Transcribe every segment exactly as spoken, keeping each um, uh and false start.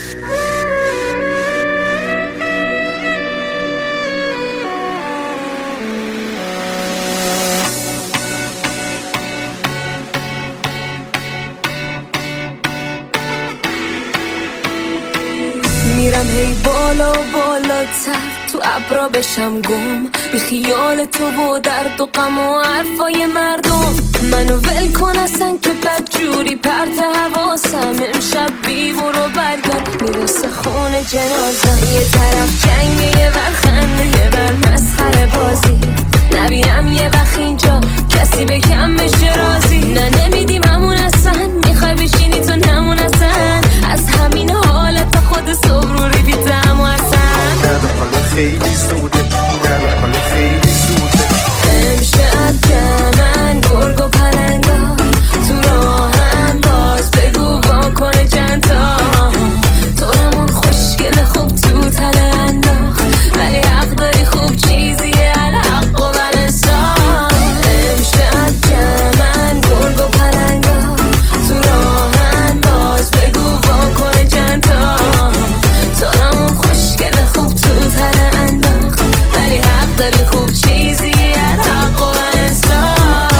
میرم هی بالا بالاتر تو ابرا بشم گم بی خیال تو و درد و غم و حرفای مردم. منو ول کن اصلا که بدجوری پرت حواسم. امشب بی برو برگرد میرسه خونه جنازم. یه طرف جنگ یه ور خنده یه ور مسخره بازی. نبینم یه وقت اینجا کسی بگم بشه رازی. نه نمیدیم همون اصلا میخوای بشینی تو نمون اصلا. از همین حالت خود صبروری بیتم و اصلا حالا خیلی زوده حالا خیلی زوده. امشب که من گرگ و پرنگا تو راهم باز بگو واکنه چندتا. تو همون خوشگل خوب تو تله انداخت ولی حق داری خوب چیزیه الحق و بلنسان. امشب که من گرگ و پرنگا تو راهم باز بگو واکنه چندتا. تو همون خوشگل خوب تو تله انداخت ولی حق داری خوب چیزیه الحق و بلنسان.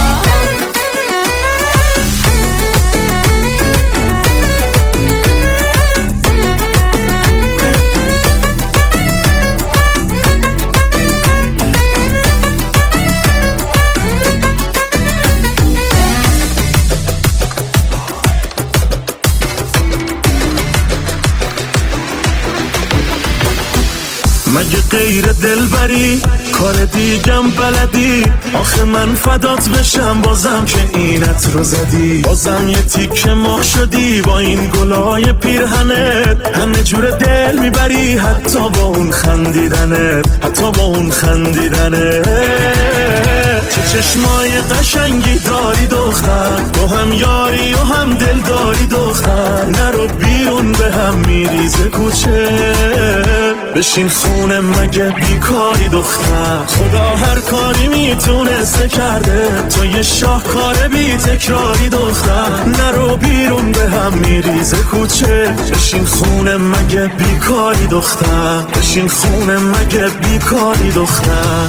مگه غیر دلبری کار دیگم بلدی؟ آخه من فدات بشم بازم که اینت رو زدی. بازم یه تیکه ماه شدی با این گلای پیرهنت. همه جور دل میبری حتی با اون خندیدنت حتی با اون خندیدنت. چه چشمای قشنگی داری دختر. تو هم یاری و هم دل داری دختر. نرو بیرون به هم میریزه کوچه. بشین خونه مگه بیکاری دختر. خدا هر کاری میتونسته کرده. تو یه شاهکار بی تکراری دختر. نرو بیرون به هم میریزه کوچه. بشین خونه مگه بیکاری دختر. بشین خونه مگه بیکاری دختر.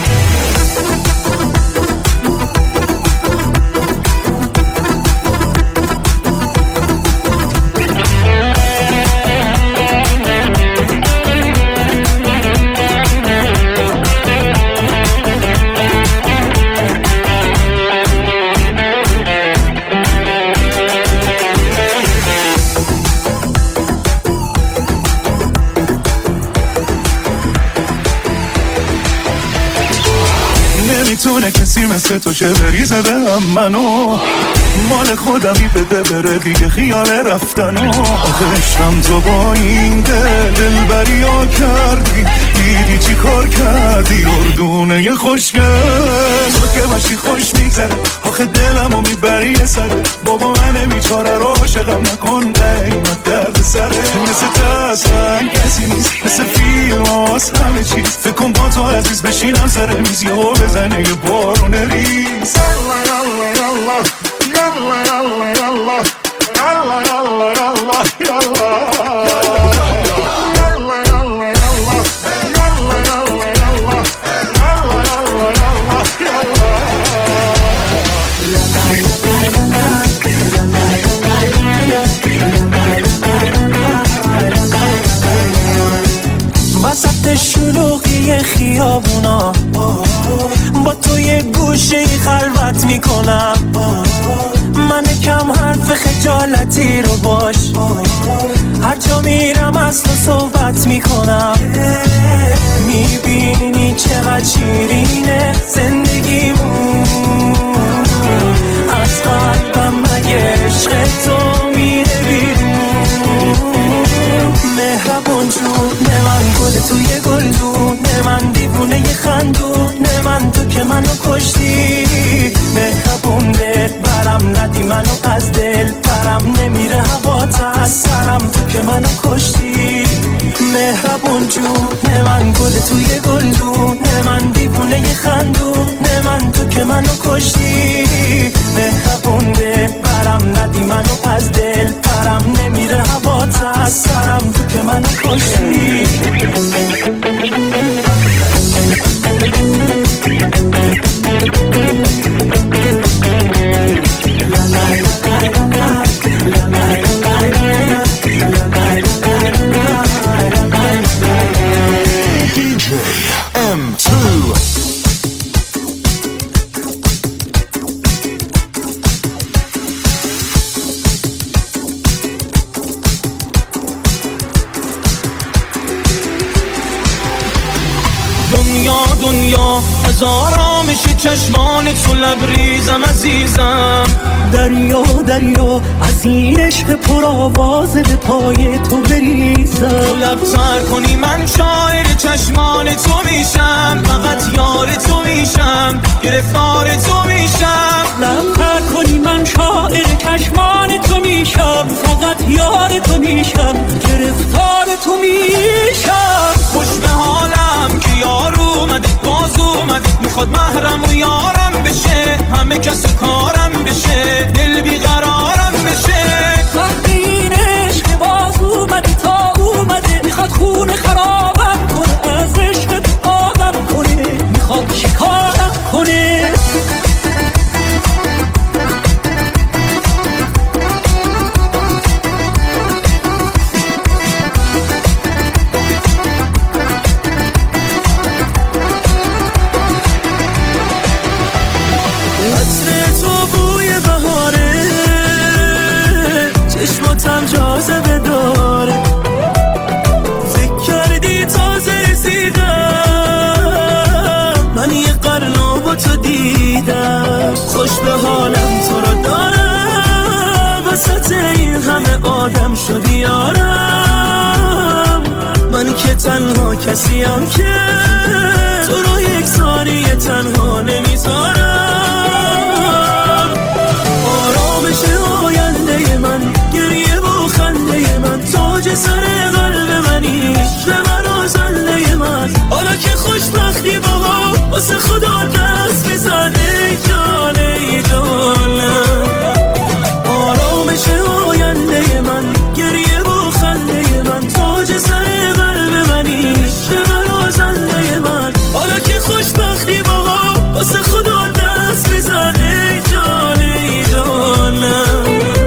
نمیتونه کسی مثل تو که بریزه به هم منو. مال خودمی بده بره دیگه خیال رفتنو. آخه عشقم تو با این دل دلبری ها کردی. دیدی چی کار کردی اردونه ی خوشگل. تو که باشی خوش میگذره آخه دلمو میبری یه سره. بابا من بیچاره رو عاشقم نکن قیمت درد سره. مثل تسلن کسی نیست مثل فیلم هاست همه چیز. فکر کن با تو عزیز بشینم سر میز یهو بزنه یه بارون ریز. وسط شلوغی خیابونا با تو یه گوشه خلوت میکنم. من کم حرف خجالتی رو باش. هر جا میرم از تو صحبت میکنم. میبینی چقدر شیرینه زندگیمون. از قلبم مگه عشق تو میره بیرون. مهربون جون نه من گل توی گلدون. نه من دیوونه ی خندون. نه من تو که منو کشتی. مهربون دل برم ندی منو از دل. برم نمیره هوات از سرم تو که منو کشتی. مهربون جون نه من گل توی گلدون. نه من دیوونه ی خندون. نه من تو که منو کشتی. مهربون دل برم ندی منو از دل. برم نمیره هوات میفته از سرم تو که من کشتی. دی جی ام تو دنیا دنیا هزارا میشه چشمان تو لبریزم عزیزم. دریا دریا از این عشق پر آواز به پای تو بریزم. تو لبتر کنی من شاعر چشمان تو میشم، فقط یار تو میشم، گرفتار تو میشم. لبتر کنی من شاعر چشمان تو میشم، فقط یار تو میشم، گرفتار تو میشم. خوش به حالم که یار اومده باز اومده، میخواد محرم و یارم بشه، همه کس کارم بشه، دل بیقرارم بشه. وقتی این عشق باز اومده تا اومده، میخواد خونه خرابم کنه، از عشق آدم کنه، میخواد شکارم کنه. چشماتم جاذبه داره، فکر کردی تازه رسیدم، من یه قرنو با تو دیدم. خوش به حالم تو رو دارم، وسط این همه آدم شدی یارم. من که تنها کسیم که تو رو یک ثانیه تنها نمیذارم. آرامش آینده من، گریه و خنده من، تاج سر قلب منی، به من و زنده من. حالا که خوشبختی بابا واسه خدا دست بزن، ای جان ای جانم. آرامش آینده من، گریه و خنده من، تاج سر قلب منی، به من و زنده من. حالا که خوشبختی بابا واسه خدا دست بزن، ای جان ای جانم.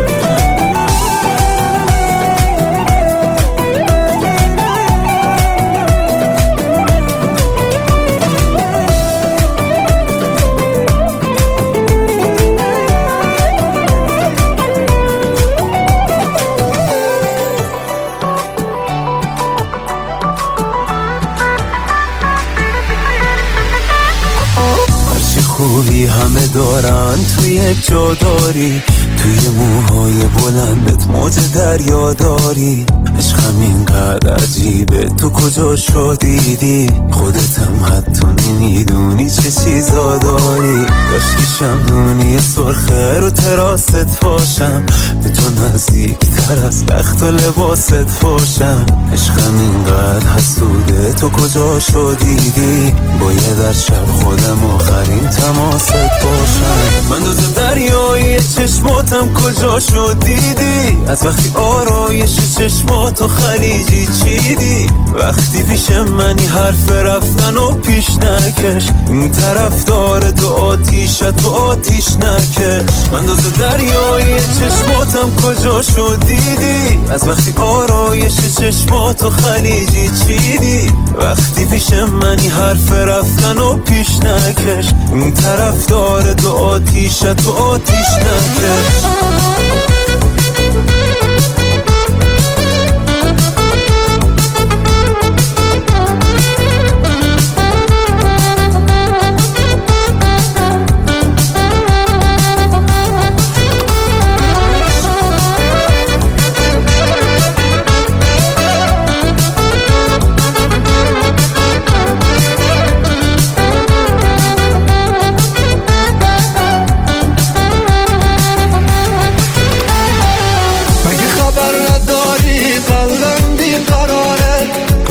خوبی همه دارن توی یک جا داری، توی موهای بلندت موج دریا داری. عشقم اینقدر عجیبه تو کجا شو دیدی، خودتم حتی نمیدونی چه چیزا داری. داشتی شمدونی سرخه رو تراست باشم، به تو نزدیک تر از بخت و لباست باشم. عشقم اینقدر حسوده تو کجا شو دیدی، باید در شب خودم آخرین تماست باشم. من دوز دریایی چشماتم کجا شو دیدی، از وقتی آرایش چشماتو خلیجی چیدی. وقتی پیش منی حرف رفتن و پیش نکش، این طرف داره تو آتیشه تو آتیش نکش. من دوز دریایی چشماتم کجا شو دیدی، از وقتی آرایش چشماتو خلیجی چیدی. وقتی پیش منی حرف رفتن و پیش نکش، این طرف داره تو آتیشه تو آتیش نکش.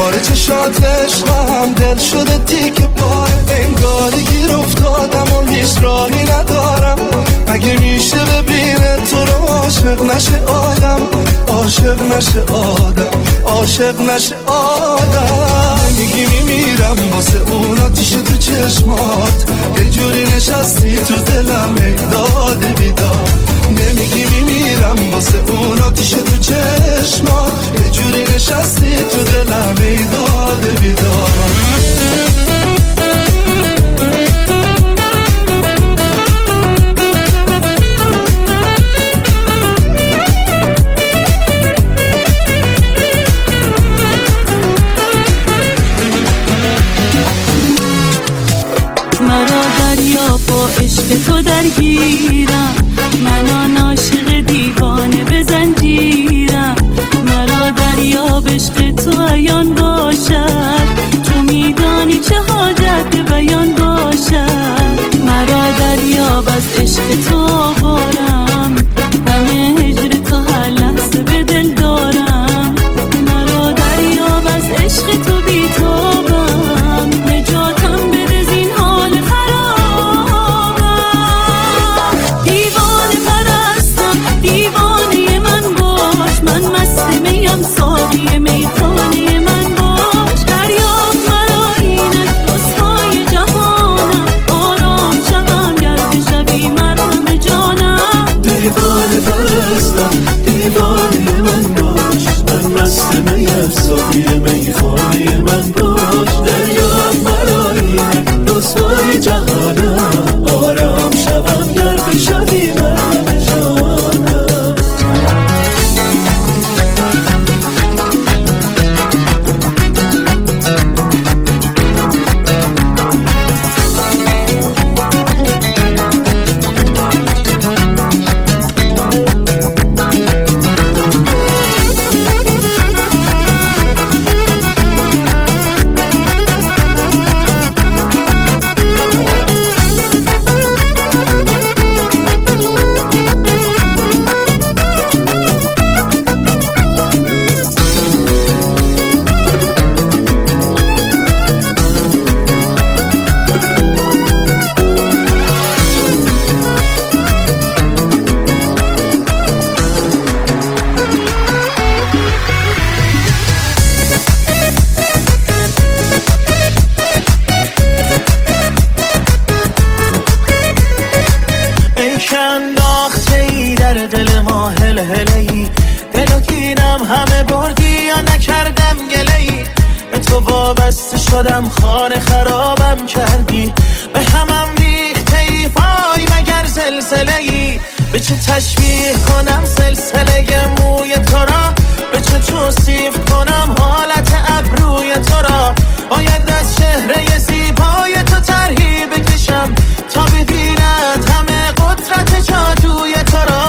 کار چشات عشقم دل شده تیکه پاره، انگار گیر افتادم و هیچ راهی ندارم. مگه میشه ببینه تو رو عاشق نشه آدم، عاشق نشه آدم، عاشق نشه آدم. میگی میمیرم واسه اون آتیش تو چشمات، یه جوری نشستی تو دلم ای داده بیدار. نمیگی میمیرم واسه اون آتیش تو چشمات، یه جوری نشستی تو دلم ای داده بیدار. مرا دریا با عشق تو درگیرم، من عاشق دیوانه به زنجیرم. مرا دریا به عشق تو عیان باشد، تو میدانی چه حاجت بیان باشد. مرا دریا از عشق تو بارم، غم هجر تو هر لحظه به دل دارم. مرا دریا از عشق تو بی‌تابم، نجاتم بده زین حال خرابم. دیوانه پرستم دیوانه من باش، من مست میم ساقی میخانه من باش. دریاب مرا اینک رسوای جهانم، آرام شوم گر بشوی مرهم جانم. دیوانه پرستم دیوانه من باش، من مست میم ساقی میخانه من باش. دریاب مرا اینک رسوای جهانم، آرام شوم گر بشوی مرهم جانم. شدم خانه خرابم کردی، به همم ریخته ای وای مگر زلزله ای. به چه تشبیه کنم سلسله موی تو را، به چه توصیف کنم حالت ابروی تو را. باید از چهره زیبای تو طرحی بکشم تا ببیند همه قدرت جادوی تو را.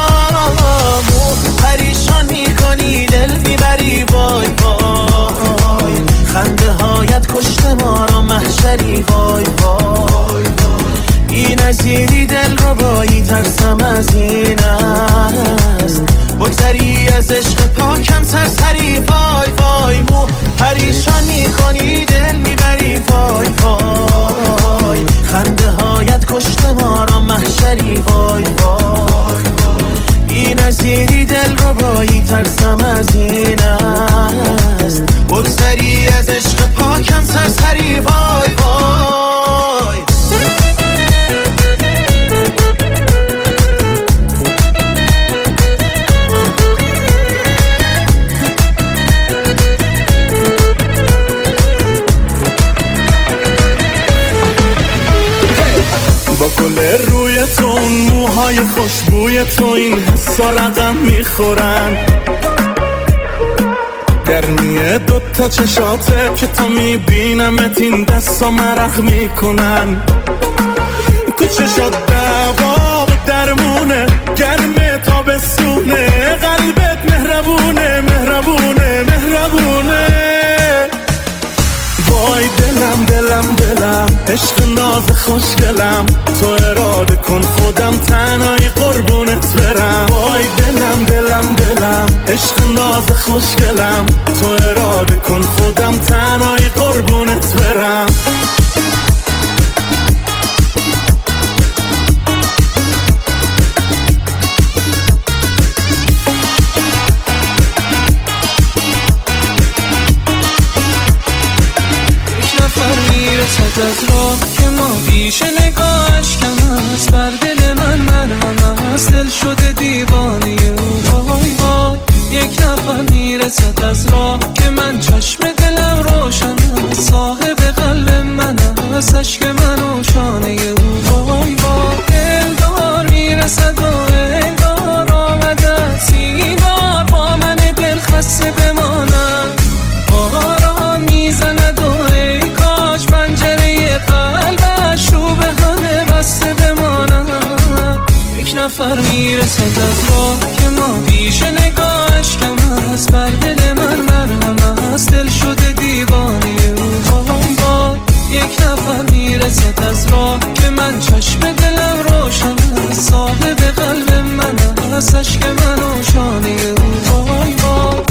مو پریشان میکنی دل میبری وای وای، خنده هایت کشته ما را محشری وای وای. این نزیری دل رو بایی ترسم از این است، بگذری از عشق پاکم سرسری وای وای. مو پریشان میکنی دل میبری وای وای، خنده هایت کشته ما را محشری وای وای. این نزیری دل رو بایی ترسم از این است، بگذری از عشق پاکم سرسری وای وای. با گل روی تو اون موهای خوشبوی تو این حسا رقم میخورن، گرمیه دوتا چشاته که تا میبینمت این دستا مرخ میکنن. کوچشات دوا و درمونه، گرمه تابستونه، قلبت مهربونه مهربونه مهربونه. وای دلم دلم دلم عشق ناز خوشگلم، تو اراده کن خودم تنهایی قربونت برم. وای دلم دلم دلم عشق ناز خوشگلم، تو اراده کن خودم تنهایی میرسد از راه که ما پیش نگاهش کم است، بر دل من مرهم است، دل شده دیوانه او. وای وای یک نفر میرسد از راه که من چشم دلم روشن است، صاحب قلب من است، عشق من و شانه او. وای وای دلدار میرسد و انگار آمده سیگار با من دل خسته بمانم، آرام میزند و ای کاش پنجره قلبش رو به همه بسته بمانم. یک نفر میرسد از راه که ما پیش نگاهش کم است، بر دل من مرهم است، دل شده دیوانه او. وای وای یک نفر میرسد از راه که من چشم دلم روشن است، صاحب قلب من است، عشق من و شانه او. وای وای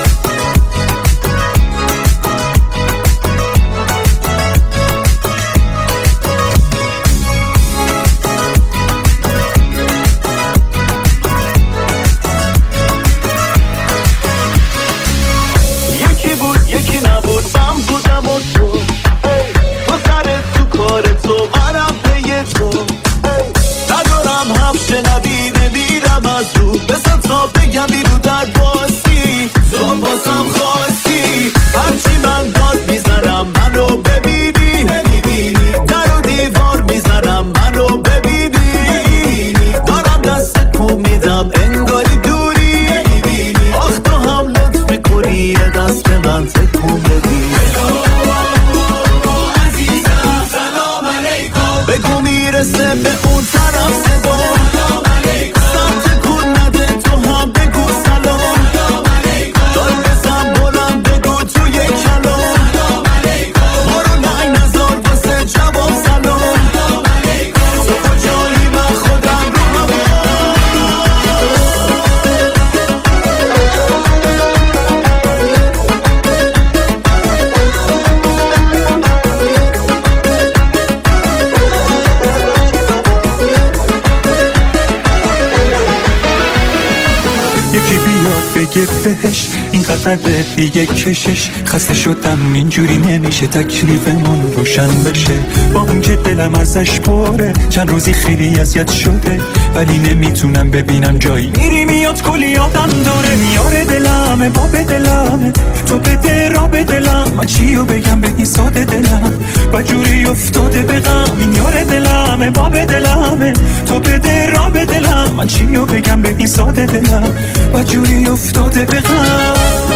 بهش اینقدر دیگه کشش، خسته شدم اینجوری نمیشه تکلیفمون روشن بشه، با اون که دلم ازش پره چند روزی خیلی اذیت شده، ولی نمیتونم ببینم جایی میری میاد کلی آدم داره، میاره دلمه باب دلمه، تو بده را به دلم، من چیو بگم به این ساده دلم، و جوری افتاده به غم، میاره دلمه باب دلمه، تو بده را به دلم، من چیو بگم به این ساده دلم، و جوری افتاده به غم.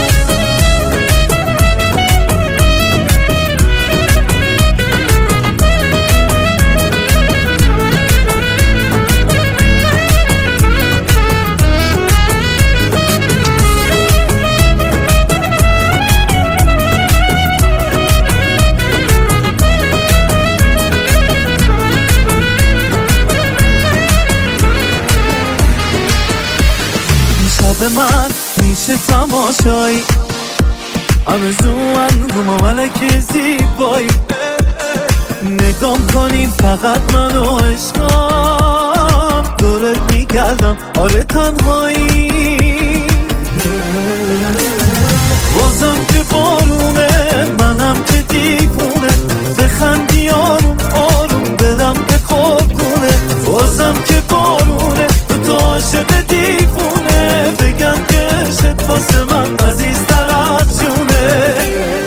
به من میشه تماشایی آرزوان رو ملک زیبایی، نگام کنین فقط من و عشقام، دورت میگردم آره تنهایی، بازم که بارونه منم که دیوونه، بخندی آروم آروم دلم به خواب کنه، بازم که بارونه تو عاشق دیوونه، بگم که عشق واسه من عزیزتر از جونه.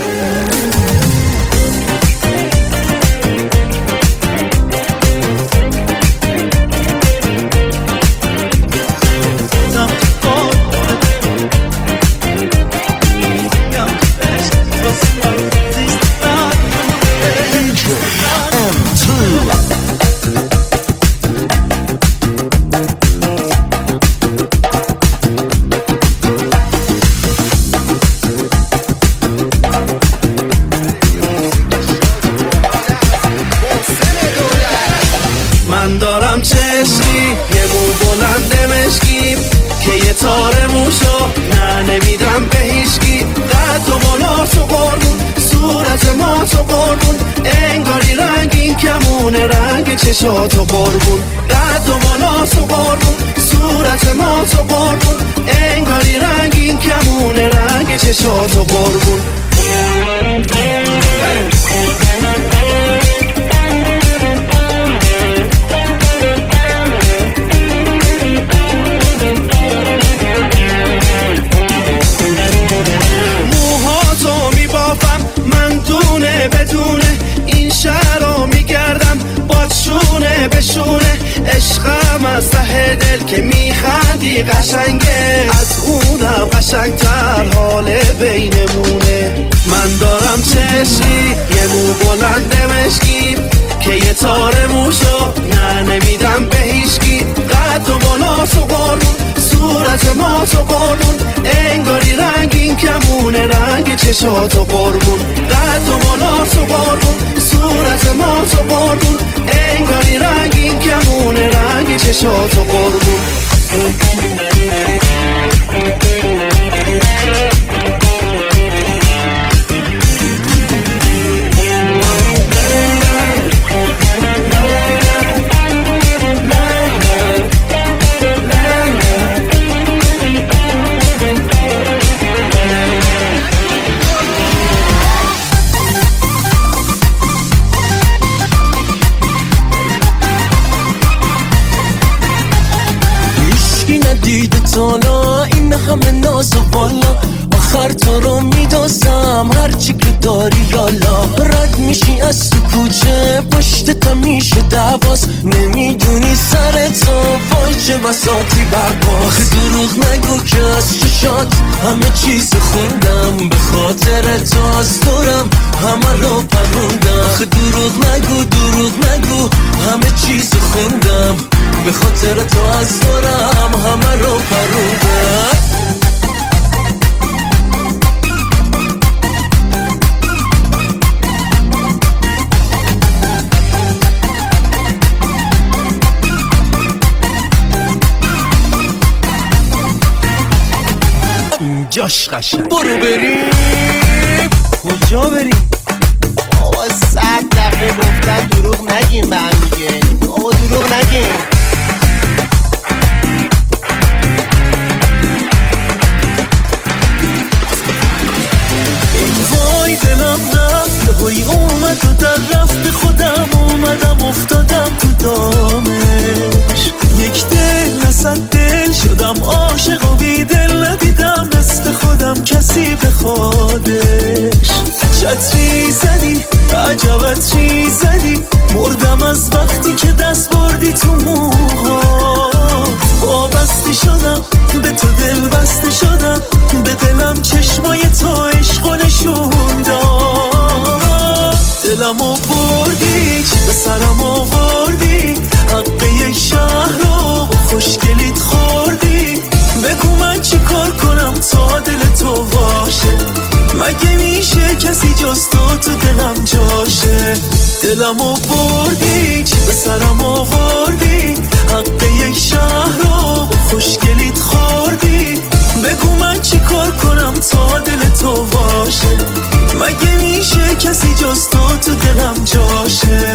من دارم چشمی یه مو بلند مشکی که یه تار موشو نه نمیدم به هیچکی، قد و بالا تو قربون صورت ما تو قربون، انگاری رنگین کمونه رنگ چشاتو قربون، قد و بالا تو قربون صورت ما تو قربون، انگاری رنگین کمونه رنگ چشاتو قربون. خیلی قشنگه، از اونم قشنگتر حال بینمونه. من دارم چشمی یه مو بلند مشکی که یه تار موشو نه نمیدم به هیچکی. قد و بالا تو قارون، صورت ما تو قارون، انگاری رنگین کمونه رنگ چشاتو قربون. قد و بالا تو قارون، صورت ما تو قارون، انگاری رنگین کمونه رنگ چشاتو قربون. دیده تالا این همه ناز و بالا، آخر تو رو میدازم هرچی که داری یالا. رد میشی از تو کوچه پشت تا میشه دواز، نمیدونی سر تو وای چه بساطی برباز. دروغ نگو که از چشات همه چیز خوندم، به خاطر تو از دورم همه رو پروندم. دروغ نگو دروغ نگو همه چیز خوندم، به خاطر تو از دورم همه رو پروندم. جاش قشنگ. برو بریم. کجا بریم؟ بابا صد دفعه گفتن دروغ نگیم به هم دیگه. بابا دروغ نگیم. وای دلم رفت، وای اومد و در رفت، خودم اومدم افتادم تو دامش. یک دل نصد دل شدم عاشق و بی دل، ندیدم مثل خودم کسی به خودش. چتری زدی عجبت چی زدی، مردم از وقتی که دست بردی تو موها. وابسته شدم به تو دل بسته شدم، به دلم چشمای تو عشق نشون داد. دلمو بردی چی به سرم آوردی، حق یک شهر رو با خوشگلیت خوردی. بگو من چی کار کنم تا دل تو باشه، مگه میشه کسی جز تو تو دلم جاشه. دلمو بردی چی به سرم آوردی، حق یک شهر رو با خوشگلیت خوردی. بگو من چی کار کنم تا دل تو باشه، مگه میشه کسی جز تو تو دلم جاشه.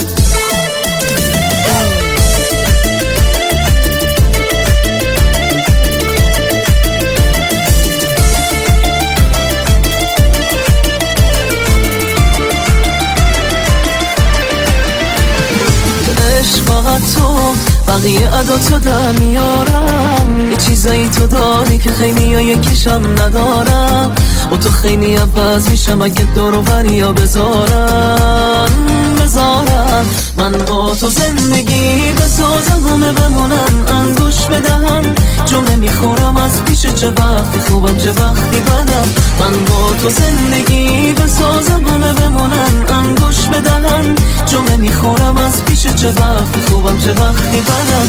فقط تو بقیه عداتو در میارم، یه چیزایی تو داری که خیلی ها یکیشم ندارم. و تو خیلی عوض میشم اگه دور و بریا بذارم بذارم. من با تو زندگی بسازم همه بمونن انگوش بدهم، جمله میخورم از پیش چه وقتی خوبم چه وقتی بدم. من با تو زندگی بسازم همه بمونن انگوش بدهم، جمله میخورم از پیش چه وقتی خوبم چه وقتی بدم.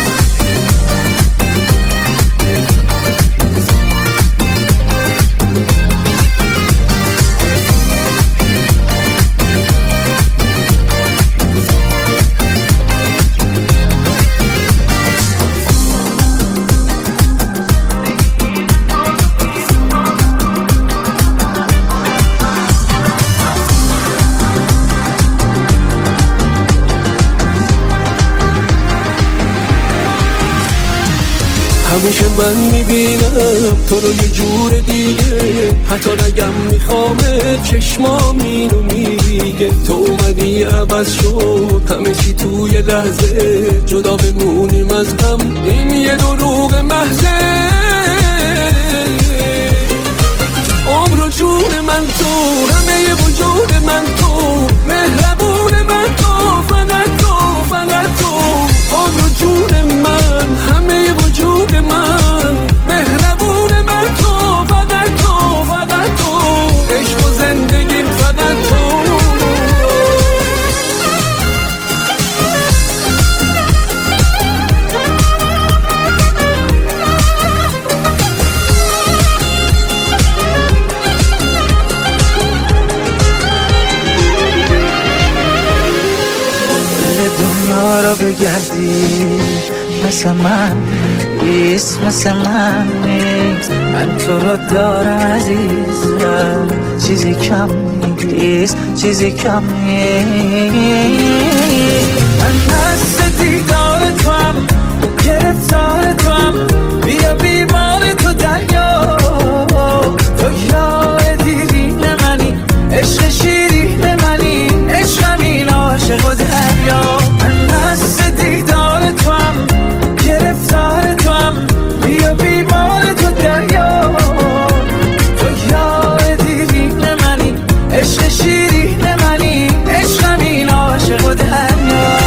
همیشه من میبینم تو رو یه جور دیگه، حتی نگم میخوامه چشمام اینو میگه. تو اومدی عوض شد همه چی توی لحظه، جدا بمونیم از هم این یه دروغ محضه. عمر و جون من تو، همه وجود من تو، مهربون من تو، فقط تو فقط تو. عمر و جون من، همه وجود من، بگردی مثل من نیست، مثل من نیست. من تو رو دارم عزیزم، چیزی کم نیست، چیزی کم نیست. من دست دیدار تو هم، گرفتار تو هم، بیا بیمار تو دریا. تو یار دیرین منی، عشق شیرین منی، عشقمین عاشق و دریا. من دست دیدار تو هم، گرفتار تو هم، بیا بیمار تو دریا. تو یار دیرین منی، عشق شیرین منی، عشقمین عاشق و دریا.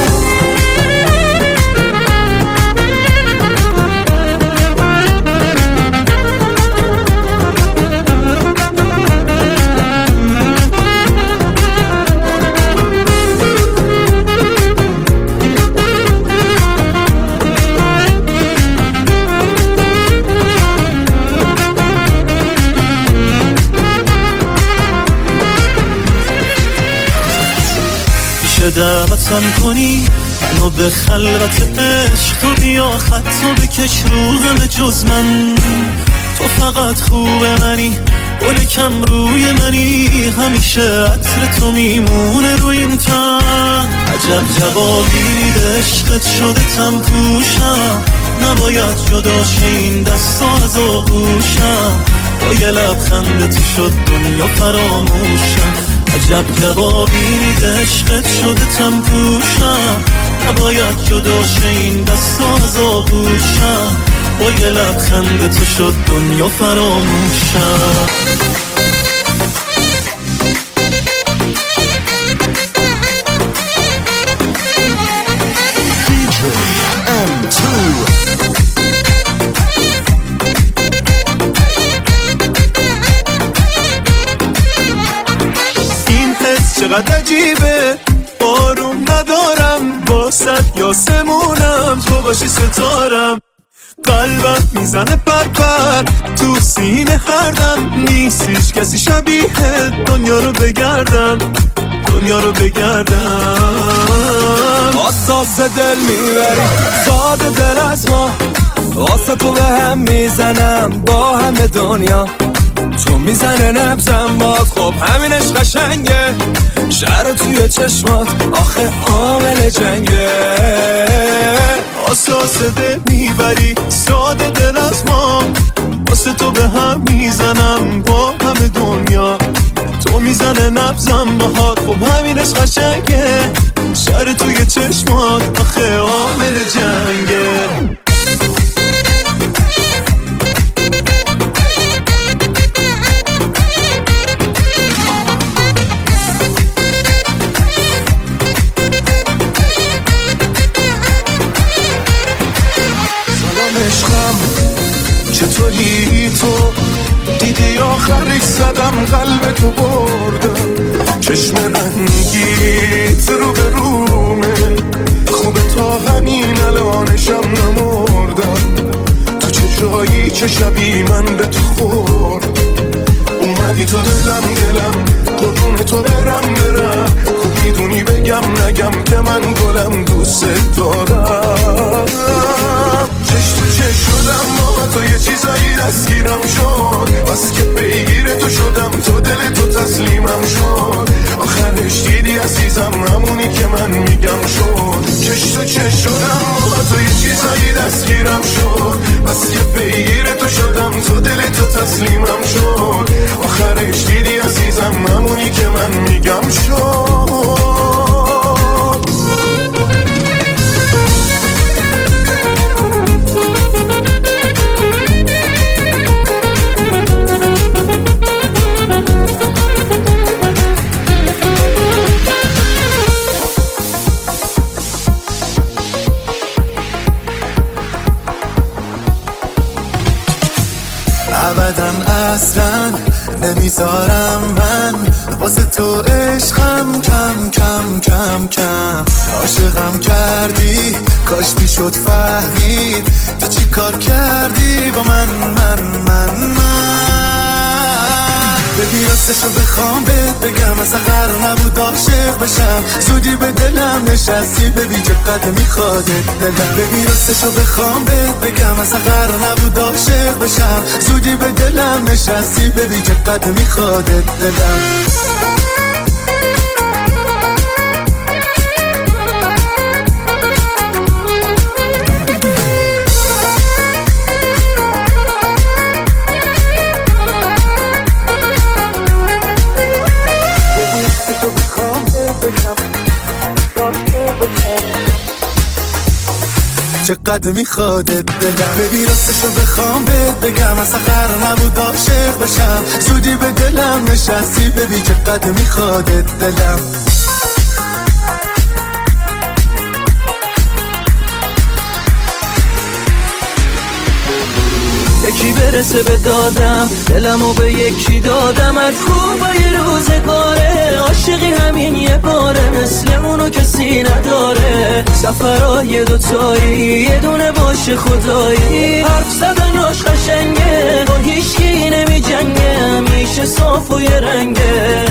دعوتم کنی منو به خلوت عشق، تو بیا خطو بکش رو همه جز من. تو فقط خوب منی، گل کم روی منی، همیشه عطر تو میمونه روی این تن. عجب جوابی عشقت شده تم پوشم، نباید جدا شه این دستا از آغوشم. با یه لبخند تو شد دنیا فراموشم. عجب جوابی عشقت شده تم پوشم، نباید جدا شه این دستا از آغوشم. با یه لبخند تو شد دنیا فراموشم. چقدر عجیبه، بارون ندارم باست یا سمونم، تو باشی ستارم. قلبم میزنه پر پر تو سینه هر دم، نیست هیچ کسی شبیه دنیا رو بگردم، دنیا رو بگردم. اساس دل میبری ساده دل از ما، واسه تو به هم میزنم با همه دنیا. تو میزنه نبزم باز، خب همینش قشنگه، شهر توی چشمات آخه عامل جنگه. اساس دل میبری ساده دل از ما، واسه تو به هم میزنم با همه دنیا. تو میزنه نبزم باهات، خب همینش قشنگه، شهر توی چشمات آخه عامل جنگه. چطوری تو دیدی آخرش زدم قلب تو بردم، چشم رنگیت رو به رومه، خوبه تا همین الانشم نمردم. تو چه جایی چه شبی من به تو خورد، اومدی تو دلم دلم قربون تو برم برم. خوب میدونی بگم نگم که من گلم دوست دارم. چش تو چش شدم با تو یه چیزایی دستگیرم شد، بس که پیگیر تو شدم تو دل تو تسلیمم شد. آخرش دیدی عزیزم همونی که من میگم شد. چش تو چش شدم با تو یه چیزایی دستگیرم شد، بس که پیگیر تو شدم تو دل تو تسلیمم شد. آخرش دیدی عزیزم همونی که من میگم شد. ابداً اصلاً نمیذارم من واسه تو عشقم کم کم کم کم. عاشقم کردی کاش میشد فهمید تو چی کار کردی با من من من من. ببین راستشو بخوام بهت بگم اصلا قرار نبود عاشق بشم زودی به دلم نشستی ببین چقدر میخوادت دلم ببین راستشو بخوام بهت بگم اصلا قرار نبود عاشق بشم زودی به دلم نشستی ببین چقدر میخوادت دلم چقدر میخوادت دلم ببین راستشو بخوام بهت بگم اصلا قرار نبود عاشق بشم زودی به دلم نشستی ببین چقدر میخوادت دلم یکی برسه به دادم دلمو به یکی دادم از خوبای روزگاره عاشقی همین یه باره مثل اونو کسی نداره سفرهای دوتایی یه دونه باشه خدایی حرف زدناش قشنگه با هیچکی نمی جنگه همیشه صاف و یه رنگه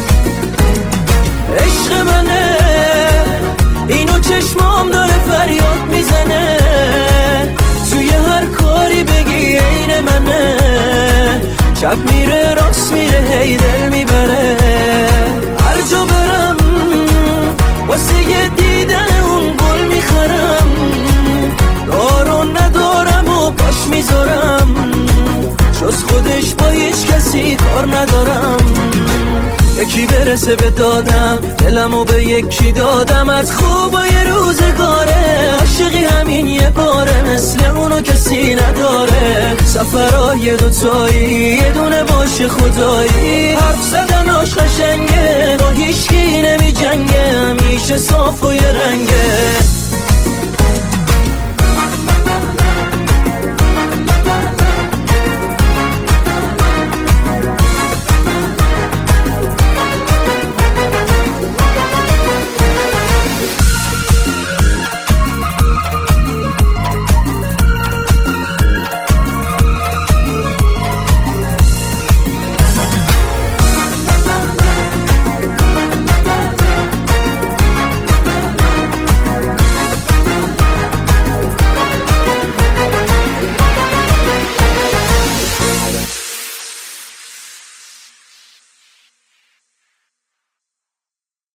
عشق منه اینو چشمام داره فریاد میزنه توی هر کاری بگی عین منه چپ میره راست میره هی دل میبره هر جا برم واسه یه دیدن اون گل میخرم دارو ندارم و پاش میذارم جز خودش با هیچ کسی کار ندارم یکی برسه به دادم دلمو به یکی دادم از خوبای روزگاره عاشقی همین یه باره مثل اونو کسی نداره سفرهای دوتایی یه دونه باشه خدایی حرف زدناش قشنگه با هیچکی نمی جنگه همیشه صاف و یه رنگه